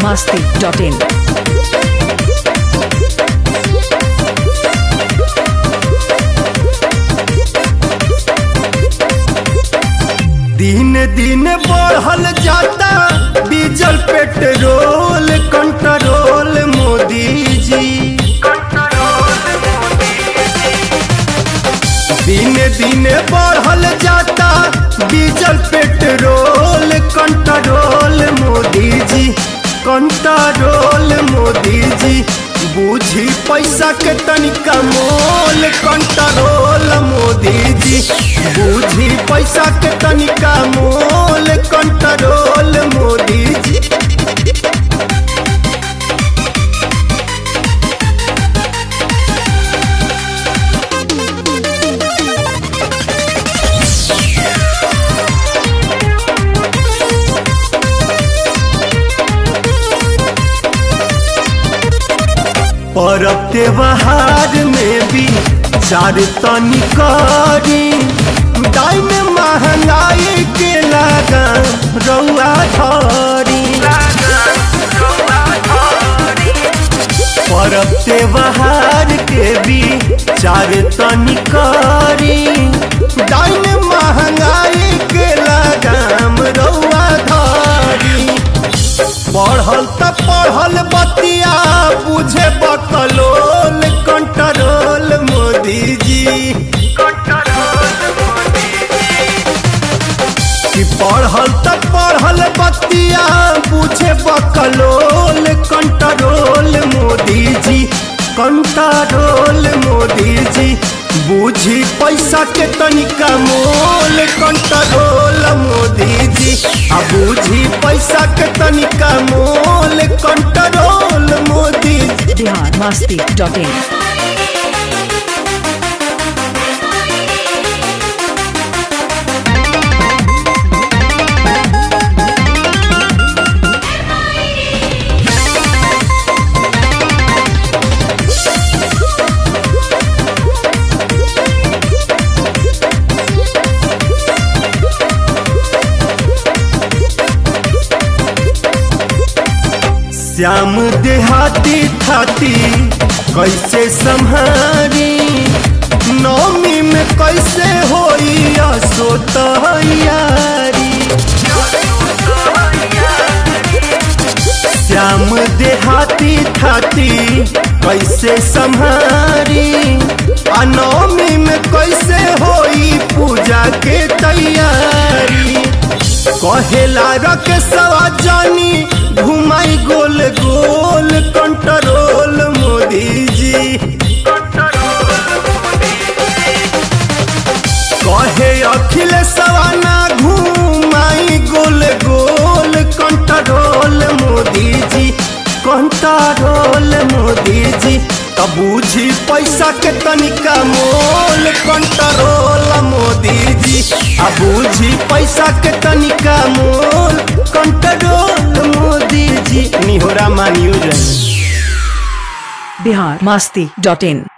biharmasti.in। दिन दिन बढ़ल जाता diesel petrol control Modi ji. दिन दिन बढ़ल जाता diesel petrol control Modi ji. Control Modi ji बूझी पैसा के तनिका मोल कंट्रोल मोदी जी। बूझी पैसा के तनिका मोल कंट्रोल मोदी जी। परब त्योहार में भी चार तनी करी दाम महंगाई के लगा रउआ धरी। परब त्योहार के भी चार तनी करी दाम महंगाई के लगाम रउआ धरी। पढ़ल त पढ़ल बतिया बुझे बकलोल कंट्रोल मोदी जी। कि पढ़ल त पढ़ल बतिया बुझे बकलोल कंट्रोल मोदी जी। कंट्रोल मोदी जी बूझी पैसा के तनिका मोल कंट्रोल मोदी जी। आ बूझी पैसा के तनिका मोल कंट्रोल मोदी जी। biharmasti.in। श्याम देहाती थाती कैसे संहारी नौमी में कैसे होई असो तैयारी। श्याम देहाती थाती कैसे संहारी आ नौमी में कैसे होई पूजा के तैयारी। कहेला रख सवा जानी घुमाई गोल गोल कंट्रोल मोदी जी। कहे अखिलेशवा ना घुमाई गोल गोल कंट्रोल मोदी जी। कंट्रोल मोदी जी तब बूझी पैसा के तनिका मोल कंट्रोल मोदी जी। आ बूझी पैसा के तनिका मोल कंट्रोल मोदी जी। निहोरा मानियो biharmasti.in।